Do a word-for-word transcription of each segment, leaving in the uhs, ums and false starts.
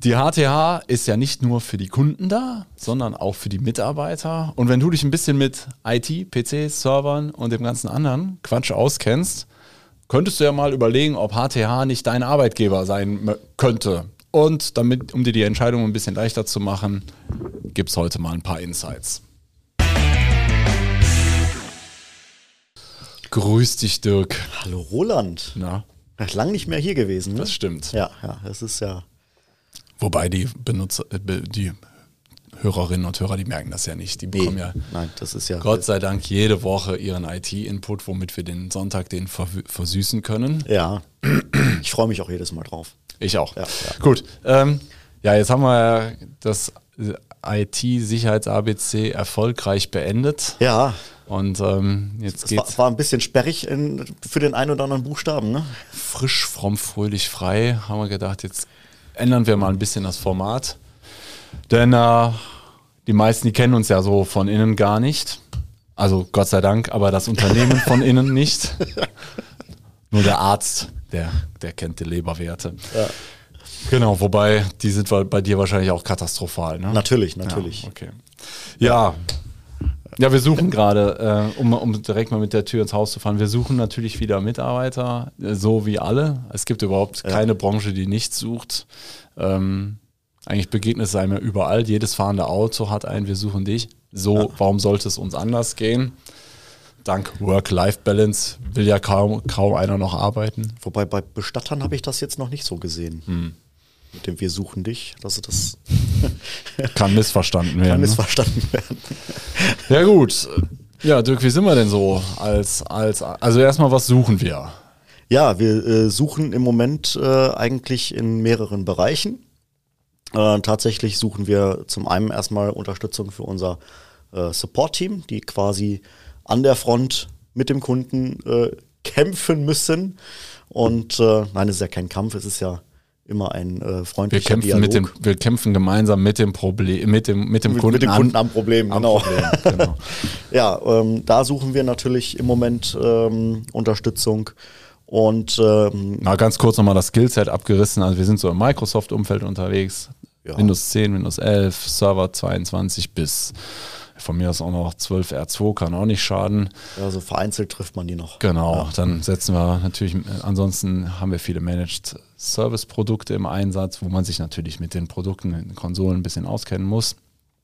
Die H T H ist ja nicht nur für die Kunden da, sondern auch für die Mitarbeiter. Und wenn du dich ein bisschen mit I T, P Cs, Servern und dem ganzen anderen Quatsch auskennst, könntest du ja mal überlegen, ob H T H nicht dein Arbeitgeber sein könnte. Und damit, um dir die Entscheidung ein bisschen leichter zu machen, gibt es heute mal ein paar Insights. Grüß dich, Dirk. Hallo Roland. Na? Lang nicht mehr hier gewesen, ne? Das stimmt. Ja, ja, das ist ja... Wobei die Benutzer, die Hörerinnen und Hörer, die merken das ja nicht. Die bekommen Nee, ja, nein, das ist ja... Gott sei Dank, jede Woche ihren I T-Input, womit wir den Sonntag den ver- versüßen können. Ja, ich freue mich auch jedes Mal drauf. Ich auch. Ja, ja. Gut. Ähm, ja, jetzt haben wir ja das I T-Sicherheits-A B C erfolgreich beendet. Ja, Und ähm, jetzt es geht's war, war ein bisschen sperrig in, für den einen oder anderen Buchstaben, ne? frisch, fromm, fröhlich, frei. Haben wir gedacht, jetzt ändern wir mal ein bisschen das Format. Denn äh, die meisten, die kennen uns ja so von innen gar nicht. Also Gott sei Dank, aber das Unternehmen von innen nicht. Nur der Arzt, der, der kennt die Leberwerte. Ja. Genau, wobei, die sind bei dir wahrscheinlich auch katastrophal, ne? Natürlich, natürlich. Ja, okay. Ja, ja, wir suchen gerade, äh, um, um direkt mal mit der Tür ins Haus zu fahren, wir suchen natürlich wieder Mitarbeiter, äh, so wie alle. Es gibt überhaupt Ja. keine Branche, die nichts sucht. Ähm, eigentlich begegnet es einem ja überall. Jedes fahrende Auto hat einen, wir suchen dich. So, Ja. warum sollte es uns anders gehen? Dank Work-Life-Balance will ja kaum, kaum einer noch arbeiten. Wobei bei Bestattern habe ich das jetzt noch nicht so gesehen. Hm. Mit dem Wir suchen dich. Also das Kann missverstanden werden. kann ne? missverstanden werden. Ja gut. Ja, Dirk, wie sind wir denn so als, als also erstmal, was suchen wir? Ja, wir äh, suchen im Moment äh, eigentlich in mehreren Bereichen. Äh, tatsächlich suchen wir zum einen erstmal Unterstützung für unser äh, Support-Team, die quasi an der Front mit dem Kunden äh, kämpfen müssen. Und äh, nein, es ist ja kein Kampf, es ist ja immer ein äh, Wir freundlicher kämpfen, Dialog. mit dem, wir kämpfen gemeinsam mit dem Problem, mit dem, mit dem mit, Kunden, mit dem Kunden am Problem, am genau. Problem, genau. Ja, ähm, da suchen wir natürlich im Moment ähm, Unterstützung. Und ähm, Mal ganz kurz nochmal das Skillset abgerissen. Also wir sind so im Microsoft-Umfeld unterwegs. Ja. Windows zehn, Windows elf, Server zweiundzwanzig bis von mir aus auch noch zwölf R zwei, kann auch nicht schaden. ja, so vereinzelt trifft man die noch. Genau, Ja. dann setzen wir natürlich, ansonsten haben wir viele Managed Service Produkte im Einsatz, wo man sich natürlich mit den Produkten, den Konsolen ein bisschen auskennen muss.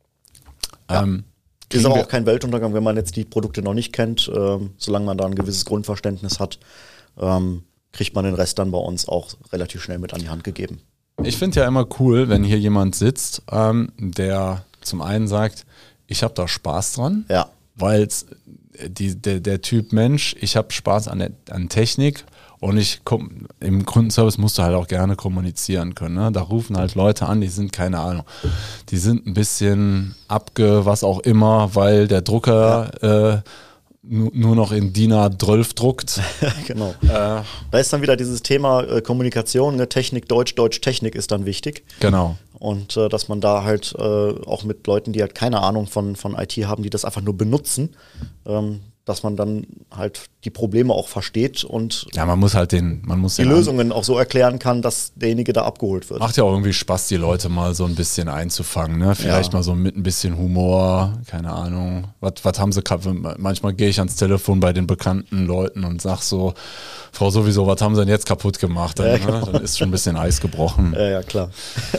Ja. Ähm, Ist kriegen aber wir- auch kein Weltuntergang, wenn man jetzt die Produkte noch nicht kennt. Ähm, solange man da ein gewisses Grundverständnis hat, ähm, kriegt man den Rest dann bei uns auch relativ schnell mit an die Hand gegeben. Ich finde ja immer cool, wenn hier jemand sitzt, ähm, der zum einen sagt, ich habe da Spaß dran, Ja, weil der, der Typ Mensch, ich habe Spaß an, der, an Technik und ich komm, im Kundenservice musst du halt auch gerne kommunizieren können. Ne? Da rufen halt Leute an, die sind, keine Ahnung, die sind ein bisschen abge, was auch immer, weil der Drucker äh, nu, nur noch in D I N A zwölf druckt. genau. äh, Da ist dann wieder dieses Thema äh, Kommunikation, ne? Technik, Deutsch, Deutsch, Technik ist dann wichtig. genau. Und äh, dass man da halt äh, auch mit Leuten, die halt keine Ahnung von, von I T haben, die das einfach nur benutzen, ähm, dass man dann halt die Probleme auch versteht und Ja, man muss halt den, man muss die den Lösungen auch so erklären kann, dass derjenige da abgeholt wird. Macht ja auch irgendwie Spaß, die Leute mal so ein bisschen einzufangen, ne? Vielleicht Ja. mal so mit ein bisschen Humor, keine Ahnung. Was, was haben sie gerade? Manchmal gehe ich ans Telefon bei den bekannten Leuten und sag so, Frau sowieso, was haben sie denn jetzt kaputt gemacht? Dann, Ja, ne? genau. Dann ist schon ein bisschen Eis gebrochen. Ja, ja, klar.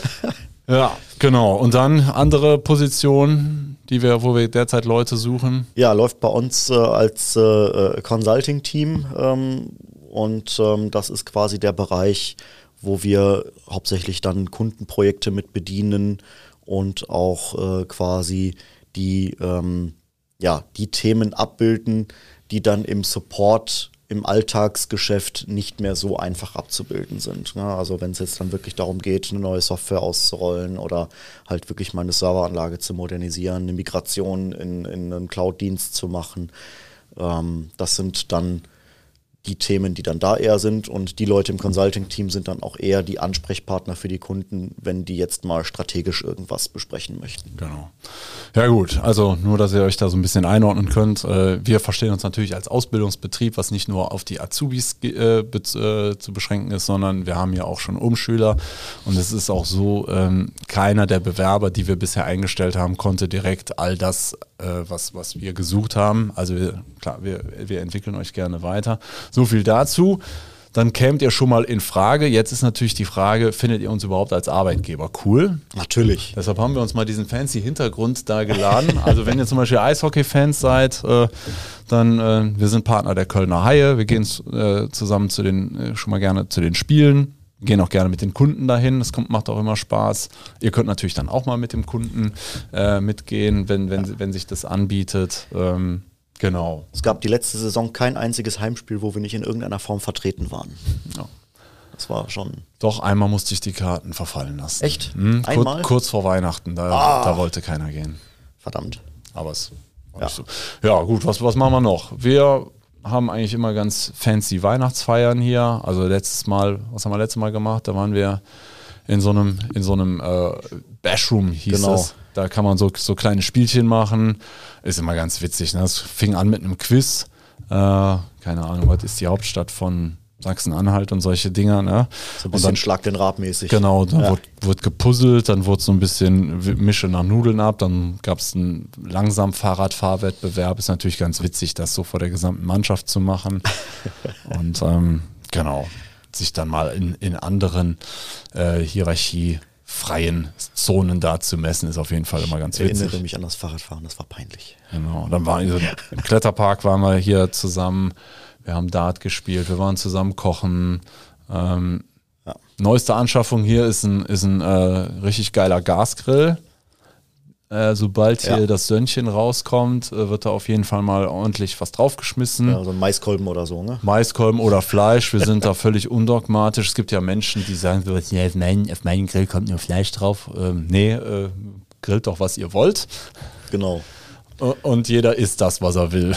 Ja, genau. Und dann andere Positionen, die wir, wo wir derzeit Leute suchen. Ja, läuft bei uns äh, als äh, Consulting-Team ähm, und ähm, das ist quasi der Bereich, wo wir hauptsächlich dann Kundenprojekte mit bedienen und auch äh, quasi die, ähm, ja, die Themen abbilden, die dann im Support im Alltagsgeschäft nicht mehr so einfach abzubilden sind. Ne? Also wenn es jetzt dann wirklich darum geht, eine neue Software auszurollen oder halt wirklich mal eine Serveranlage zu modernisieren, eine Migration in, in einen Cloud-Dienst zu machen. Ähm, das sind dann die Themen, die dann da eher sind, und die Leute im Consulting-Team sind dann auch eher die Ansprechpartner für die Kunden, wenn die jetzt mal strategisch irgendwas besprechen möchten. Genau. Ja gut, also nur, dass ihr euch da so ein bisschen einordnen könnt. Wir verstehen uns natürlich als Ausbildungsbetrieb, was nicht nur auf die Azubis äh, be äh, zu beschränken ist, sondern wir haben ja auch schon Umschüler, und es ist auch so, ähm, keiner der Bewerber, die wir bisher eingestellt haben, konnte direkt all das, äh, was, was wir gesucht haben. Also wir, klar, wir, wir entwickeln euch gerne weiter. So viel dazu. Dann kämt ihr schon mal in Frage. Jetzt ist natürlich die Frage, findet ihr uns überhaupt als Arbeitgeber cool? Natürlich. Deshalb haben wir uns mal diesen fancy Hintergrund da geladen. Also wenn ihr zum Beispiel Eishockey-Fans seid, äh, dann, äh, wir sind Partner der Kölner Haie. Wir gehen äh, zusammen zu den, äh, schon mal gerne zu den Spielen. Gehen auch gerne mit den Kunden dahin. Das kommt, macht auch immer Spaß. Ihr könnt natürlich dann auch mal mit dem Kunden äh, mitgehen, wenn, wenn, ja. wenn sich das anbietet. Ähm, Genau. Es gab die letzte Saison kein einziges Heimspiel, wo wir nicht in irgendeiner Form vertreten waren. Ja. Das war schon... Doch, einmal musste ich die Karten verfallen lassen. Echt? Mhm, Einmal? Kur kurz vor Weihnachten, da, ah. da wollte keiner gehen. Verdammt. Aber es war ja. nicht so. Ja gut, was, was machen wir noch? Wir haben eigentlich immer ganz fancy Weihnachtsfeiern hier. Also letztes Mal, was haben wir letztes Mal gemacht? Da waren wir in so einem, in so einem äh, Bashroom, hieß genau. es. Da kann man so, so kleine Spielchen machen. Ist immer ganz witzig. Ne? Das fing an mit einem Quiz. Äh, keine Ahnung, was ist die Hauptstadt von Sachsen-Anhalt und solche Dinger. Ne? So ein bisschen dann, Schlag den Rab mäßig. Genau, dann ja. wurde, wurde gepuzzelt, dann wurde so ein bisschen Mische nach Nudeln ab, dann gab es einen langsam Fahrradfahrwettbewerb. Ist natürlich ganz witzig, das so vor der gesamten Mannschaft zu machen. Und ähm, genau, sich dann mal in, in anderen äh, Hierarchie freien Zonen da zu messen, ist auf jeden Fall immer ganz witzig. Ich erinnere mich an das Fahrradfahren, das war peinlich. Genau, dann waren wir im Kletterpark, waren wir hier zusammen, wir haben Dart gespielt, wir waren zusammen kochen. Ähm, ja. Neueste Anschaffung hier ist ein, ist ein äh, richtig geiler Gasgrill. Äh, sobald hier ja. das Sönnchen rauskommt, äh, wird da auf jeden Fall mal ordentlich was draufgeschmissen. Ja, so ein Maiskolben oder so, ne? Maiskolben oder Fleisch, wir sind da völlig undogmatisch. Es gibt ja Menschen, die sagen, ja, auf, meinen, auf meinen Grill kommt nur Fleisch drauf. Ähm, nee, äh, grillt doch, was ihr wollt. Genau. Und jeder isst das, was er will.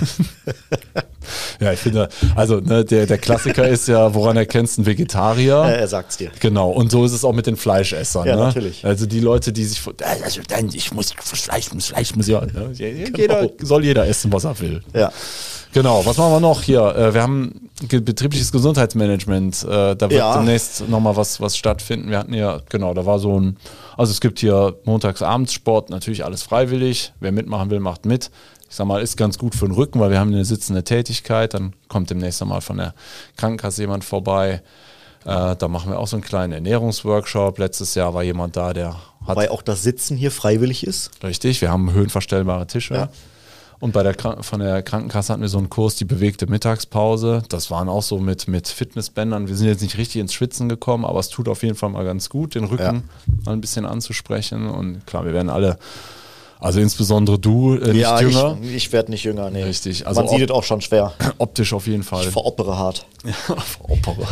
Ja, ich finde, also ne, der, der Klassiker ist ja, woran erkennst du einen Vegetarier? Ja, er sagt's dir. Genau, und so ist es auch mit den Fleischessern. Ja, ne? natürlich. Also die Leute, die sich, also dann, ich muss, Fleisch muss, Fleisch muss ja, ne? jeder, genau. soll jeder essen, was er will. Ja. Genau, was machen wir noch hier? Wir haben betriebliches Gesundheitsmanagement, da wird ja. demnächst nochmal was, was stattfinden. Wir hatten ja, genau, da war so ein, also es gibt hier montags-abends Sport, natürlich alles freiwillig. Wer mitmachen will, macht mit. Ich sag mal, ist ganz gut für den Rücken, weil wir haben eine sitzende Tätigkeit. Dann kommt demnächst mal von der Krankenkasse jemand vorbei. Äh, da machen wir auch so einen kleinen Ernährungsworkshop. Letztes Jahr war jemand da, der hat... Weil auch das Sitzen hier freiwillig ist. Richtig, wir haben höhenverstellbare Tische. Ja. Und bei der von der Krankenkasse hatten wir so einen Kurs, die bewegte Mittagspause. Das waren auch so mit, mit Fitnessbändern. Wir sind jetzt nicht richtig ins Schwitzen gekommen, aber es tut auf jeden Fall mal ganz gut, den Rücken ja. mal ein bisschen anzusprechen. Und klar, wir werden alle, also insbesondere du, äh, nicht ja, jünger. ich, ich werde nicht jünger, nee. Richtig. Also man sieht es auch schon schwer. Optisch auf jeden Fall. Ich veropere hart. Ja, veropere.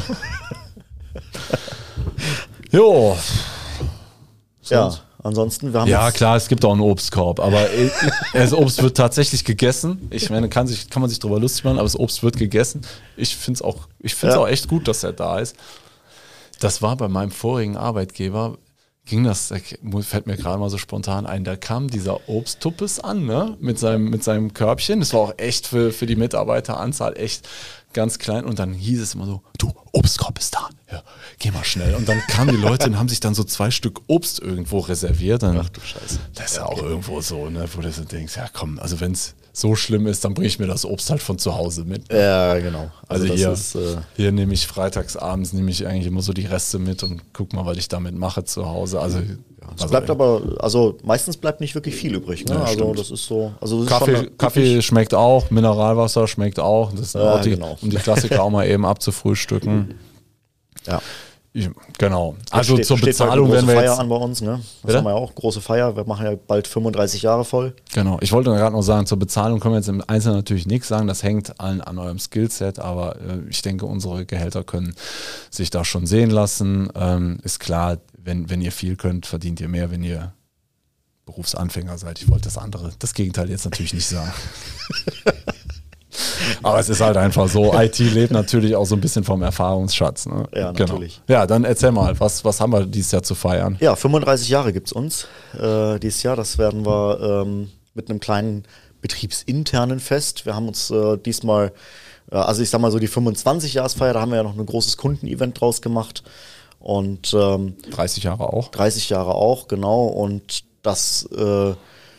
Jo. Ja. Ansonsten, wir haben ja klar, es gibt auch einen Obstkorb, aber das Obst wird tatsächlich gegessen. Ich meine, kann, sich, kann man sich darüber lustig machen, aber das Obst wird gegessen. Ich finde es auch, ich find's ja. auch echt gut, dass er da ist. Das war bei meinem vorigen Arbeitgeber, ging das, fällt mir gerade mal so spontan ein, da kam dieser Obsttuppes an, ne? mit, seinem, mit seinem Körbchen. Das war auch echt für, für die Mitarbeiteranzahl echt ganz klein, und dann hieß es immer so, du, Obstkorb ist da, ja, geh mal schnell. Und dann kamen die Leute und haben sich dann so zwei Stück Obst irgendwo reserviert. Dann, ach du Scheiße. Das ist ja auch okay. irgendwo so, ne, wo du so denkst, ja komm, also wenn es so schlimm ist, dann bringe ich mir das Obst halt von zu Hause mit. Ja, genau. Also, also hier, ist, äh hier nehme ich freitags abends, nehme ich eigentlich immer so die Reste mit und guck mal, was ich damit mache zu Hause. Also, ja, es bleibt also, aber, also meistens bleibt nicht wirklich viel übrig. Ne? Ja, also stimmt. Das ist so. Also das Kaffee, ist schon Kaffee schmeckt auch, Mineralwasser schmeckt auch. Das sind ja, auch die, genau. um die Klassiker auch mal eben abzufrühstücken. Ja. Genau. Also steht, zur steht Bezahlung halt werden wir Feier jetzt an bei uns, ne? Das Bitte? haben wir ja auch, große Feier. Wir machen ja bald fünfunddreißig Jahre voll. Genau. Ich wollte gerade noch sagen, zur Bezahlung können wir jetzt im Einzelnen natürlich nichts sagen. Das hängt allen an eurem Skillset, aber äh, ich denke, unsere Gehälter können sich da schon sehen lassen. Ähm, ist klar, wenn, wenn ihr viel könnt, verdient ihr mehr, wenn ihr Berufsanfänger seid. Ich wollte das andere, das Gegenteil jetzt natürlich nicht sagen. Aber es ist halt einfach so, I T lebt natürlich auch so ein bisschen vom Erfahrungsschatz. Ne? Ja, genau. natürlich. Ja, dann erzähl mal, was, was haben wir dieses Jahr zu feiern? Ja, fünfunddreißig Jahre gibt es uns äh, dieses Jahr. Das werden wir ähm, mit einem kleinen betriebsinternen Fest. Wir haben uns äh, diesmal, äh, also ich sag mal so die fünfundzwanzig-Jahresfeier, da haben wir ja noch ein großes Kundenevent draus gemacht. Und ähm, dreißig Jahre auch. dreißig Jahre auch, genau. Und das äh,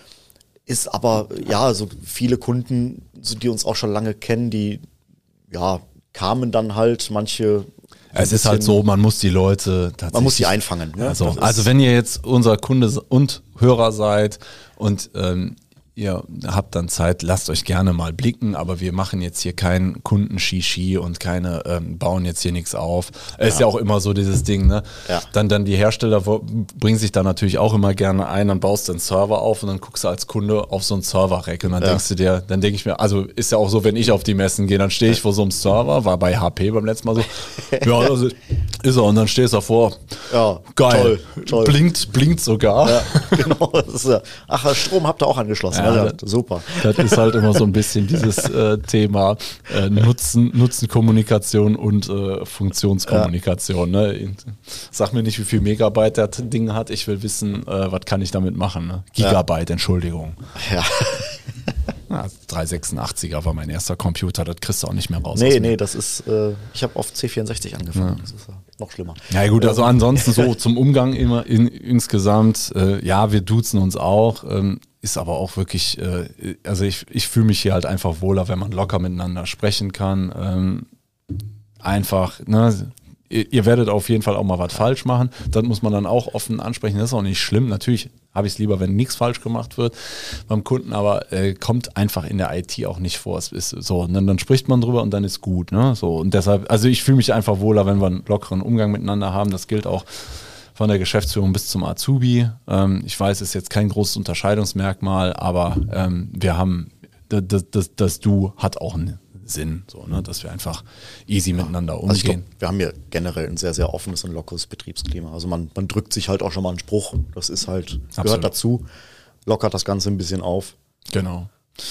ist aber, ja, so viele Kunden, so, die uns auch schon lange kennen, die, ja, kamen dann halt, manche... Es ist halt so, man muss die Leute tatsächlich... Man muss sie einfangen. Ne? Also, also wenn ihr jetzt unser Kunde und Hörer seid und ähm, ihr habt dann Zeit, lasst euch gerne mal blicken, aber wir machen jetzt hier keinen Kunden-Shishi und keine, ähm, bauen jetzt hier nichts auf. Es ist ja. ja auch immer so dieses Ding, ne? Ja. Dann, dann die Hersteller bringen sich da natürlich auch immer gerne ein, dann baust du einen Server auf und dann guckst du als Kunde auf so einen Server-Rack und dann ja. denkst du dir, dann denke ich mir, also ist ja auch so, wenn ich auf die Messen gehe, dann stehe ich vor so einem Server, war bei H P beim letzten Mal so, ja, also ist er und dann stehst du davor, ja, geil, toll, toll. Blinkt, blinkt sogar. Ja, genau. Das ist ja, ach, Strom habt ihr auch angeschlossen. Ja, ja, super. Das ist halt immer so ein bisschen dieses äh, Thema äh, Nutzen, Nutzenkommunikation und äh, Funktionskommunikation. Ja. Ne? Sag mir nicht, wie viel Megabyte das Ding hat. Ich will wissen, äh, was kann ich damit machen. Ne? Gigabyte, ja. Entschuldigung. Ja. Ja, dreihundertsechsundachtziger war mein erster Computer, das kriegst du auch nicht mehr raus. Nee, nee, das ist, äh, ich habe auf C vierundsechzig angefangen, ja. Das ist ja noch schlimmer. Ja gut, also ansonsten so zum Umgang immer in, insgesamt, äh, ja, wir duzen uns auch, ähm, ist aber auch wirklich, äh, also ich, ich fühle mich hier halt einfach wohler, wenn man locker miteinander sprechen kann. Ähm, einfach, ne, ihr, ihr werdet auf jeden Fall auch mal was falsch machen, das muss man dann auch offen ansprechen, das ist auch nicht schlimm, natürlich habe ich es lieber, wenn nichts falsch gemacht wird beim Kunden, aber äh, kommt einfach in der I T auch nicht vor. Es ist so, und dann, dann spricht man drüber und dann ist gut, ne? So, und deshalb, also ich fühle mich einfach wohler, wenn wir einen lockeren Umgang miteinander haben. Das gilt auch von der Geschäftsführung bis zum Azubi. Ähm, ich weiß, es ist jetzt kein großes Unterscheidungsmerkmal, aber ähm, wir haben, das, das, das Du hat auch einen Sinn, so, ne? Dass wir einfach easy miteinander umgehen. Also ich glaub, wir haben hier generell ein sehr, sehr offenes und lockeres Betriebsklima. Also man, man drückt sich halt auch schon mal einen Spruch. Das ist halt, Absolut. Gehört dazu, lockert das Ganze ein bisschen auf. Genau.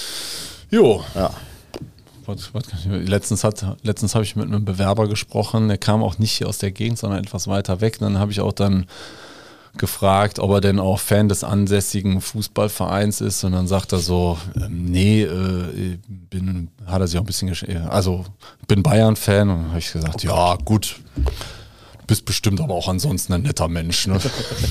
Jo. Ja. Was, was, letztens hat, letztens habe ich mit einem Bewerber gesprochen, der kam auch nicht hier aus der Gegend, sondern etwas weiter weg. Dann habe ich auch dann gefragt, ob er denn auch Fan des ansässigen Fußballvereins ist, und dann sagt er so, ähm, nee, äh, bin, hat er sich auch ein bisschen, gesch- also bin Bayern-Fan, und dann habe ich gesagt, oh ja gut, du bist bestimmt aber auch ansonsten ein netter Mensch, ne?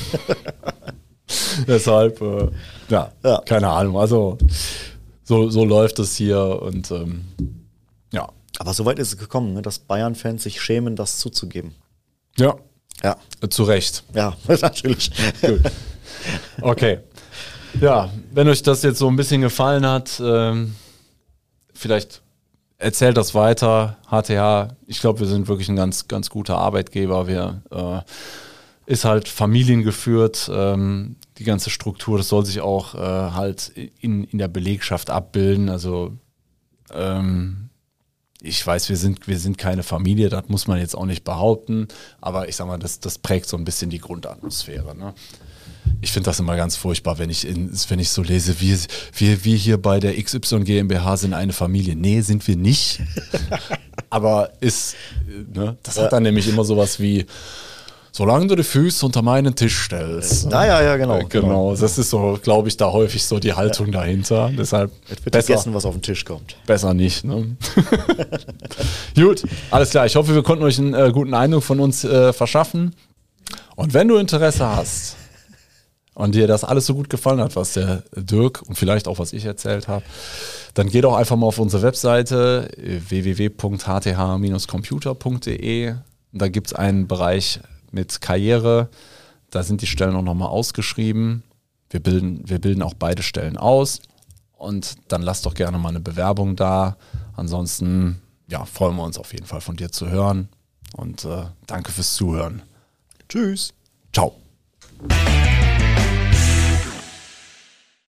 Deshalb, äh, ja, ja, keine Ahnung, also so, so läuft es hier und ähm, ja. Aber so weit ist es gekommen, ne, dass Bayern-Fans sich schämen, das zuzugeben. Ja. Ja. Zu Recht. Ja, natürlich. Gut. Okay. Ja, wenn euch das jetzt so ein bisschen gefallen hat, ähm, vielleicht erzählt das weiter. H T H, ich glaube, wir sind wirklich ein ganz, ganz guter Arbeitgeber. Wir äh, ist halt familiengeführt. Ähm, die ganze Struktur, das soll sich auch äh, halt in, in der Belegschaft abbilden. Also ähm, ich weiß, wir sind, wir sind keine Familie, das muss man jetzt auch nicht behaupten, aber ich sag mal, das, das prägt so ein bisschen die Grundatmosphäre. Ne? Ich finde das immer ganz furchtbar, wenn ich, in, wenn ich so lese, wir, wir, wir hier bei der X Y GmbH sind eine Familie. Nee, sind wir nicht. Aber ist, ne, das hat dann nämlich immer sowas wie, solange du die Füße unter meinen Tisch stellst. Ja, ja, ja, genau. Äh, genau, das ist so, glaube ich, da häufig so die Haltung ja. dahinter. Deshalb es wird vergessen, was auf den Tisch kommt. Besser nicht. Ne? Gut, alles klar. Ich hoffe, wir konnten euch einen äh, guten Eindruck von uns äh, verschaffen. Und wenn du Interesse hast und dir das alles so gut gefallen hat, was der Dirk und vielleicht auch was ich erzählt habe, dann geh doch einfach mal auf unsere Webseite w w w punkt h t h dash computer punkt d e. Da gibt es einen Bereich mit Karriere, da sind die Stellen auch nochmal ausgeschrieben. Wir bilden, wir bilden auch beide Stellen aus, und dann lass doch gerne mal eine Bewerbung da. Ansonsten ja, freuen wir uns auf jeden Fall von dir zu hören, und äh, danke fürs Zuhören. Tschüss. Ciao.